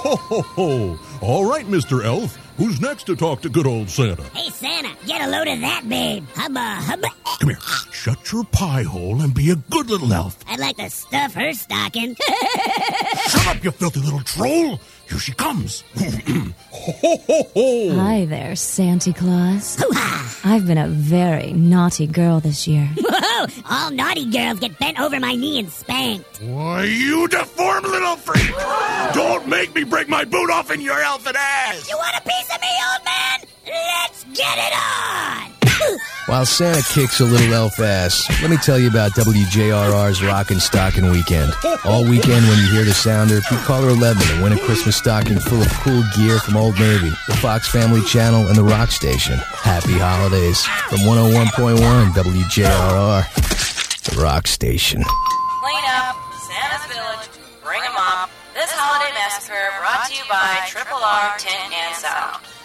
Ho, ho, ho. All right, Mr. Elf. Who's next to talk to good old Santa? Hey, Santa, get a load of that, babe. Hubba, hubba. Come here. Shut your pie hole and be a good little elf. I'd like to stuff her stocking. Shut up, you filthy little troll. Here she comes. Ho, ho, ho, ho. Hi there, Santa Claus. Hoo-ha! I've been a very naughty girl this year. Whoa! All naughty girls get bent over my knee and spanked. Why, you deformed little freak. Don't make me break my boot off in your elfin ass. You want a piece of me, old man? Let's get it on! While Santa kicks a little elf ass, let me tell you about WJRR's Rockin' Stocking Weekend. All weekend when you hear the sounder, be caller 11 and win a Christmas stocking full of cool gear from Old Navy, the Fox Family Channel, and the Rock Station. Happy holidays from 101.1 WJRR, the Rock Station. Clean up, Santa's Village, bring 'em up. This holiday massacre brought to you by Triple R Tint and Sound.